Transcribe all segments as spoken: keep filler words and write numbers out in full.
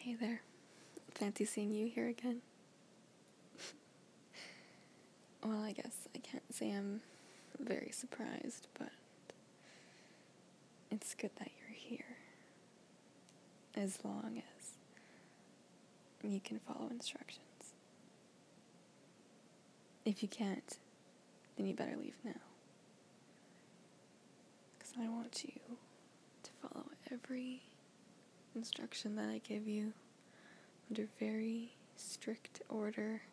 Hey there. Fancy seeing you here again. Well, I guess I can't say I'm very surprised, but it's good that you're here. As long as you can follow instructions. If you can't, then you better leave now. Because I want you to follow every instruction that I give you under very strict order.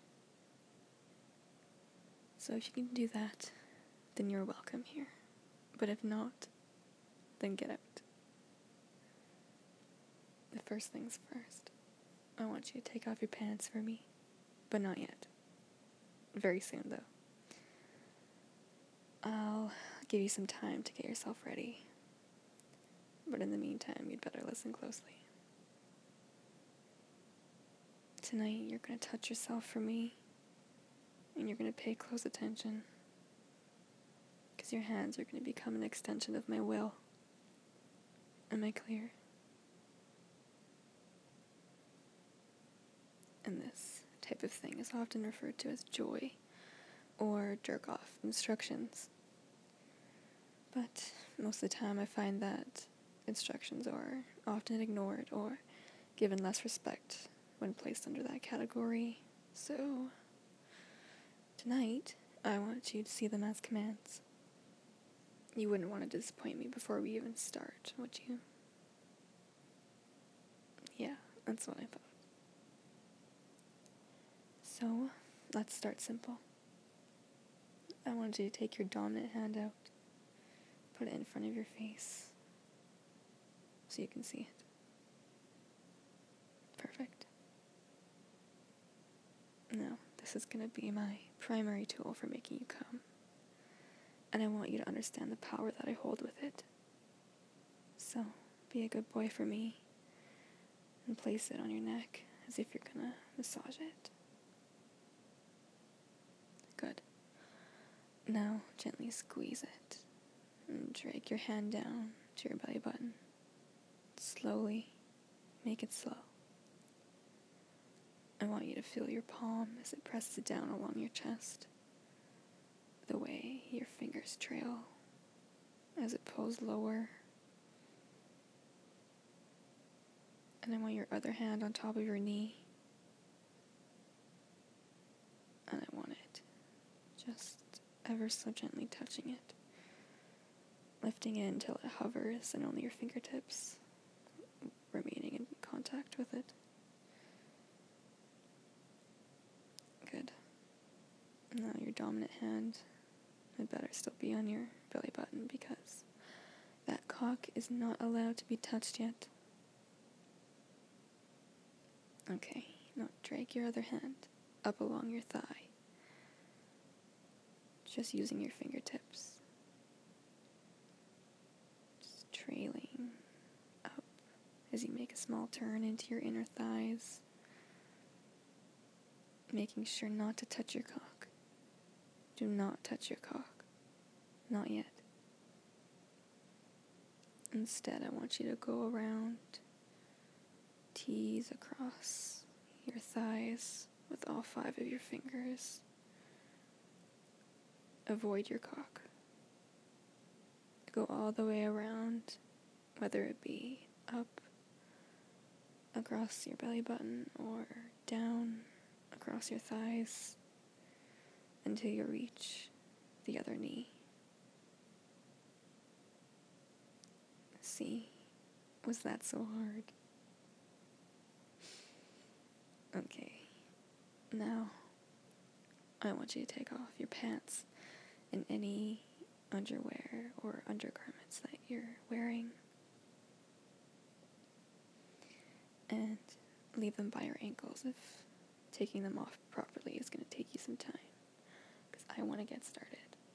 So if you can do that, then you're welcome here. But if not, then get out. The first things first, I want you to take off your pants for me, but not yet. Very soon, though. I'll give you some time to get yourself ready, but in the meantime, you'd better listen closely. Tonight, you're going to touch yourself for me, and you're going to pay close attention, because your hands are going to become an extension of my will. Am I clear? And this type of thing is often referred to as joy or jerk-off instructions. But most of the time I find that instructions are often ignored or given less respect when placed under that category. So tonight I want you to see them as commands. You wouldn't want to disappoint me before we even start, would you? Yeah, that's what I thought. So, let's start simple. I want you to take your dominant hand out, put it in front of your face, so you can see it. Perfect. Now, this is going to be my primary tool for making you come, and I want you to understand the power that I hold with it. So, be a good boy for me, and place it on your neck as if you're going to massage it. Good. Now, gently squeeze it, and drag your hand down to your belly button. Slowly, make it slow. I want you to feel your palm as it presses down along your chest, the way your fingers trail as it pulls lower. And I want your other hand on top of your knee, and I want it just ever so gently touching it, lifting it until it hovers and only your fingertips remaining in contact with it. Good. Now your dominant hand had better still be on your belly button because that cock is not allowed to be touched yet. Okay, now drag your other hand up along your thigh, just using your fingertips, just trailing up as you make a small turn into your inner thighs, making sure not to touch your cock. Do not touch your cock. Not yet. Instead, I want you to go around, tease across your thighs with all five of your fingers. Avoid your cock. Go all the way around, whether it be up across your belly button or down across your thighs until you reach the other knee. See, was that so hard? Okay, now I want you to take off your pants and any underwear or undergarments that you're wearing and leave them by your ankles if taking them off properly is going to take you some time, because I want to get started.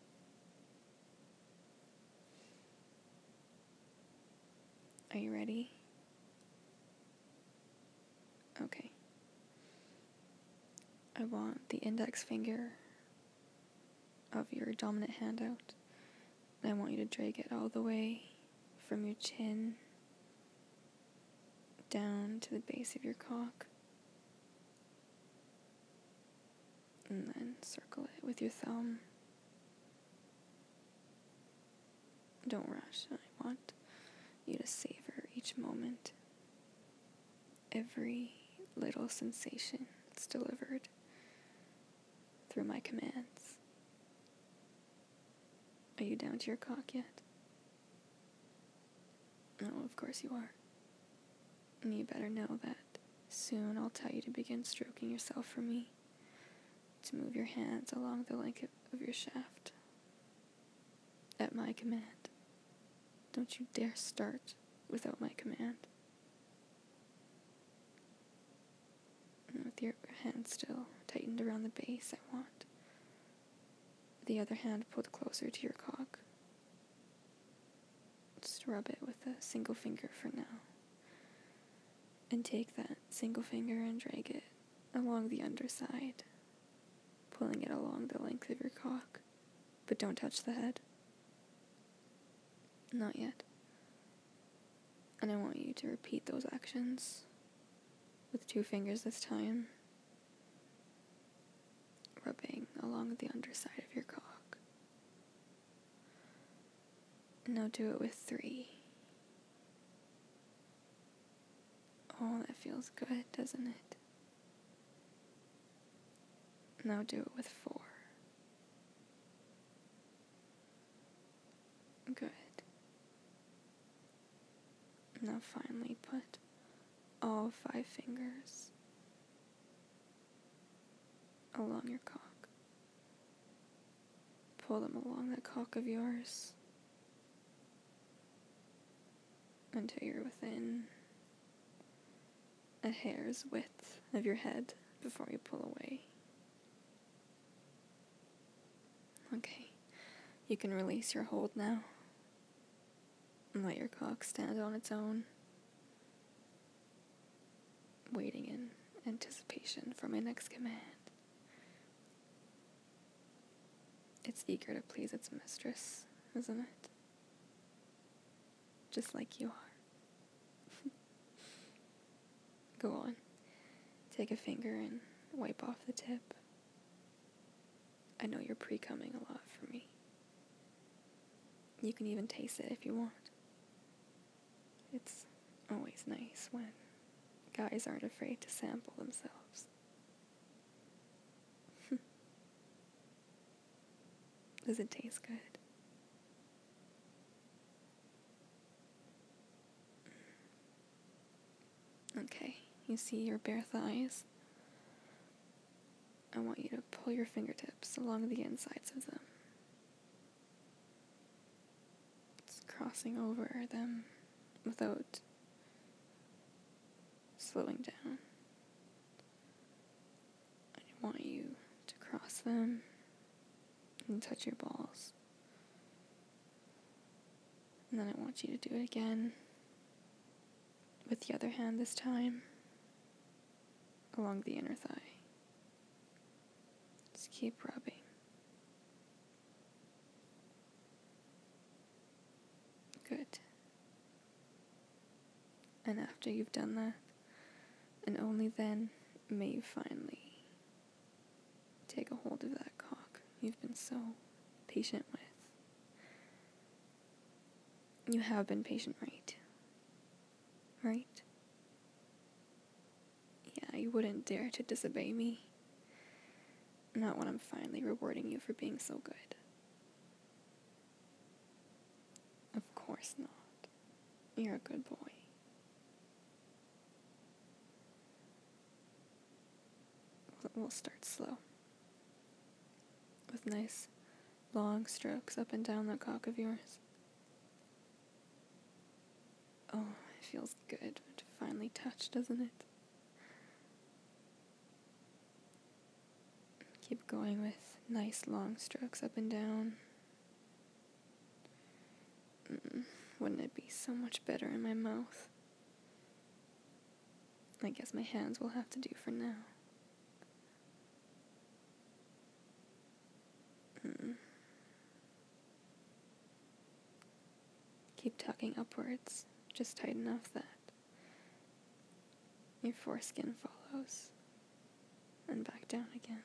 Are you ready? Okay. I want the index finger of your dominant hand out, and I want you to drag it all the way from your chin down to the base of your cock. And then circle it with your thumb. Don't rush. I want you to savor each moment. Every little sensation that's delivered through my commands. Are you down to your cock yet? Oh, of course you are. And you better know that soon I'll tell you to begin stroking yourself for me, to move your hands along the length of your shaft. At my command. Don't you dare start without my command. And with your hand still tightened around the base, I want the other hand pulled closer to your cock. Just rub it with a single finger for now. And take that single finger and drag it along the underside, pulling it along the length of your cock. But don't touch the head. Not yet. And I want you to repeat those actions with two fingers this time, rubbing along the underside of your cock. Now do it with three. Oh, that feels good, doesn't it? Now do it with four. Good. Now finally put all five fingers along your cock. Pull them along that cock of yours until you're within a hair's width of your head before you pull away. Okay, you can release your hold now and let your cock stand on its own, waiting in anticipation for my next command. It's eager to please its mistress, isn't it? Just like you are. Go on. Take a finger and wipe off the tip. I know you're pre-coming a lot for me. You can even taste it if you want. It's always nice when guys aren't afraid to sample themselves. Does it taste good? Okay, you see your bare thighs? I want you to pull your fingertips along the insides of them. It's crossing over them without slowing down. I want you to cross them and touch your balls. And then I want you to do it again with the other hand this time along the inner thigh. Just keep rubbing. Good. And after you've done that, and only then, may you finally take a hold of that cock you've been so patient with. You have been patient, right? Right? Yeah, you wouldn't dare to disobey me. Not when I'm finally rewarding you for being so good. Of course not. You're a good boy. We'll start slow. With nice, long strokes up and down that cock of yours. Oh, it feels good to finally touch, doesn't it? Keep going with nice, long strokes up and down. Mm, wouldn't it be so much better in my mouth? I guess my hands will have to do for now. Mm. Keep tucking upwards, just tight enough that Your foreskin follows, and back down again.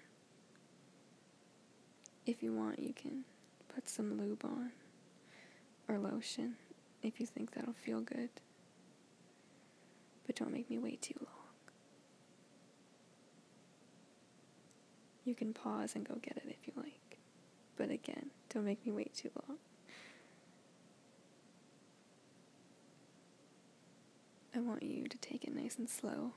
If you want, you can put some lube on, or lotion, if you think that'll feel good. But don't make me wait too long. You can pause and go get it if you like. But again, don't make me wait too long. I want you to take it nice and slow,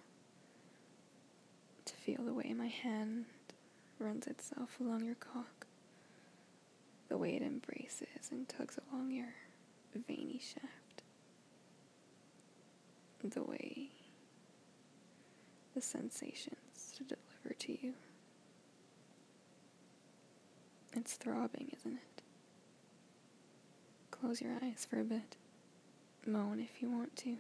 to feel the way my hand runs itself along your cock, the way it embraces and tugs along your veiny shaft, the way the sensations to deliver to you. It's throbbing, isn't it? Close your eyes for a bit. Moan if you want to.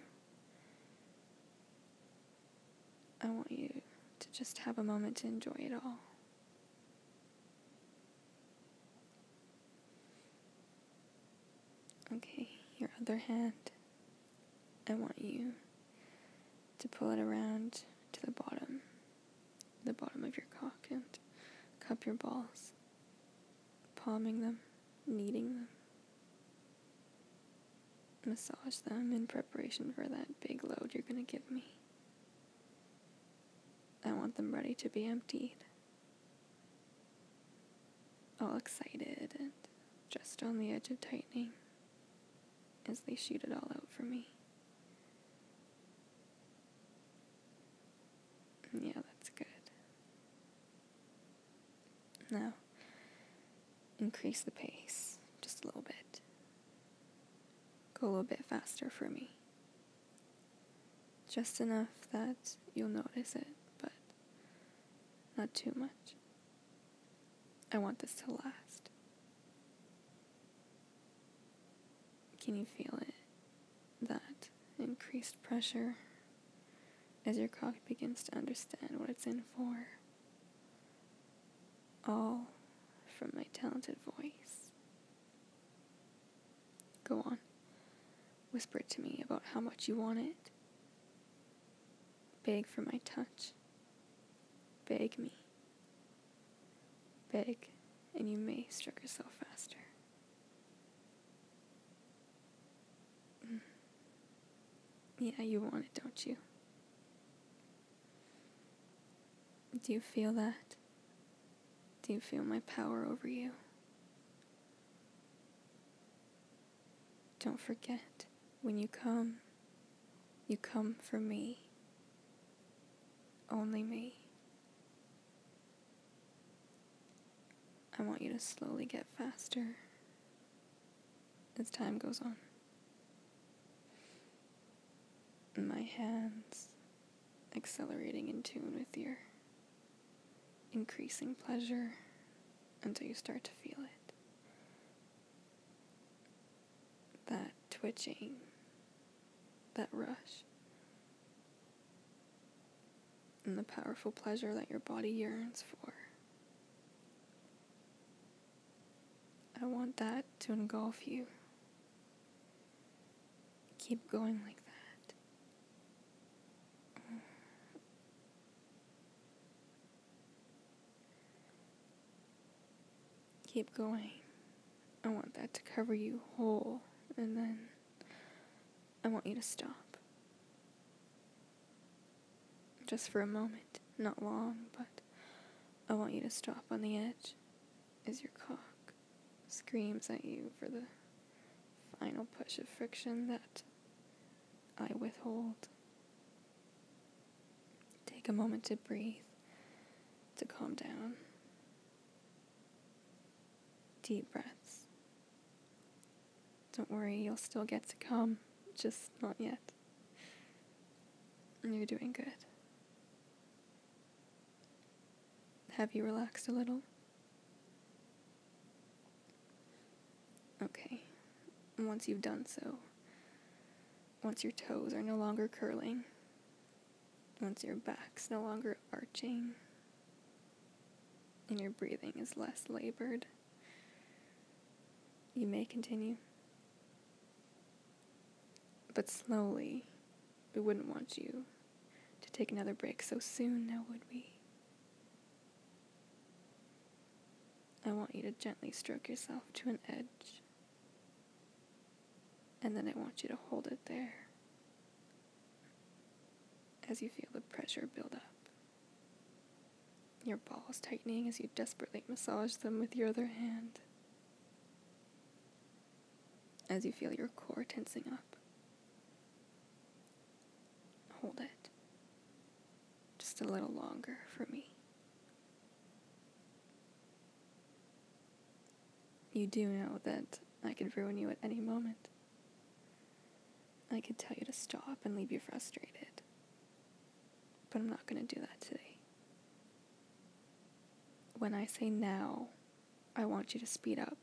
I want you to just have a moment to enjoy it all. Okay, your other hand, I want you to pull it around to the bottom, the bottom of your cock, and cup your balls, palming them, kneading them. Massage them in preparation for that big load you're gonna give me. I want them ready to be emptied. All excited and just on the edge of tightening as they shoot it all out for me. Yeah, that's good. Now, increase the pace just a little bit. Go a little bit faster for me. Just enough that you'll notice it, but not too much. I want this to last. Can you feel it? That increased pressure as your cock begins to understand what it's in for. All from my talented voice. Go on. Whisper to me about how much you want it. Beg for my touch. Beg me. Beg, and you may stroke yourself faster. Mm. Yeah, you want it, don't you? Do you feel that? Do you feel my power over you? Don't forget, when you come, you come for me. Only me. I want you to slowly get faster as time goes on. My hands accelerating in tune with your increasing pleasure until you start to feel it. That twitching, that rush, and the powerful pleasure that your body yearns for. I want that to engulf you. Keep going like that. Keep going. I want that to cover you whole, and then I want you to stop. Just for a moment, not long, but I want you to stop on the edge as your cock screams at you for the final push of friction that I withhold. Take a moment to breathe, to calm down. Deep breaths. Don't worry, you'll still get to come, just not yet. And you're doing good. Have you relaxed a little? Okay. Once you've done so, once your toes are no longer curling, once your back's no longer arching, and your breathing is less labored, you may continue. But slowly, we wouldn't want you to to take another break so soon, now would we? I want you to gently stroke yourself to an edge, and then I want you to hold it there as you feel the pressure build up. Your balls tightening as you desperately massage them with your other hand. As you feel your core tensing up. Hold it. Just a little longer for me. You do know that I could ruin you at any moment. I could tell you to stop and leave you frustrated. But I'm not going to do that today. When I say now, I want you to speed up.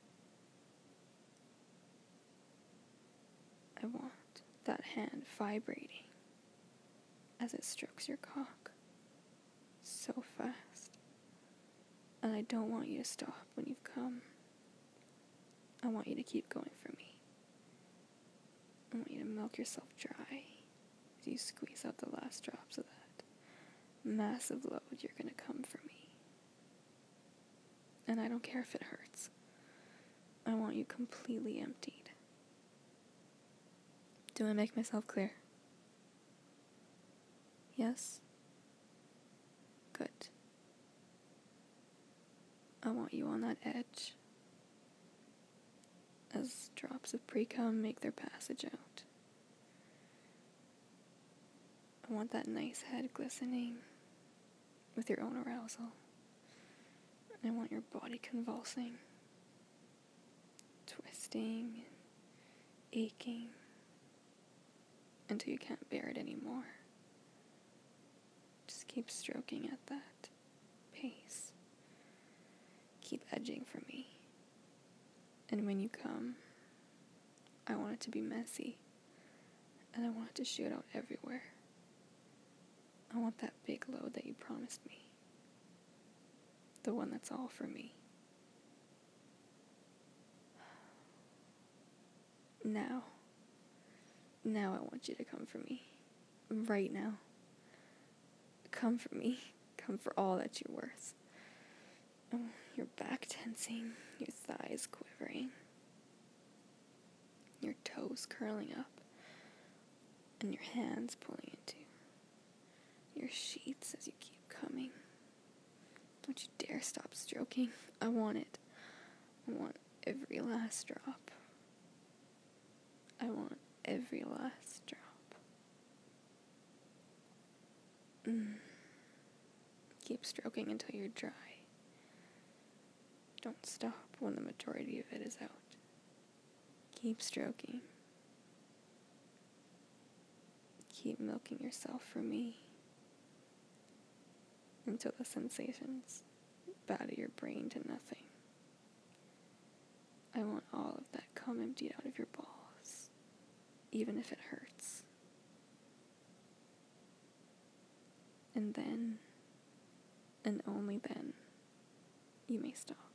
I want that hand vibrating as it strokes your cock so fast. And I don't want you to stop when you've come. I want you to keep going for me. I want you to milk yourself dry as you squeeze out the last drops of that massive load you're going to come for me. And I don't care if it hurts. I want you completely emptied. Do I make myself clear? Yes? Good. I want you on that edge as drops of pre-cum make their passage out. I want that nice head glistening with your own arousal. I want your body convulsing, twisting, and aching until you can't bear it anymore. Just keep stroking at that pace. Keep edging for me. And when you come, I want it to be messy, and I want it to shoot out everywhere. I want that big load that you promised me. The one that's all for me. Now. Now I want you to come for me. Right now. Come for me. Come for all that you're worth. Oh, your back tensing, your thighs quivering, your toes curling up, and your hands pulling into your sheets as you keep coming. Don't you dare stop stroking. I want it. I want every last drop. I want every last drop. Mm. Keep stroking until you're dry. Don't stop when the majority of it is out. Keep stroking. Keep milking yourself for me until the sensations batter your brain to nothing. I want all of that cum emptied out of your balls, even if it hurts. And then, and only then, you may stop.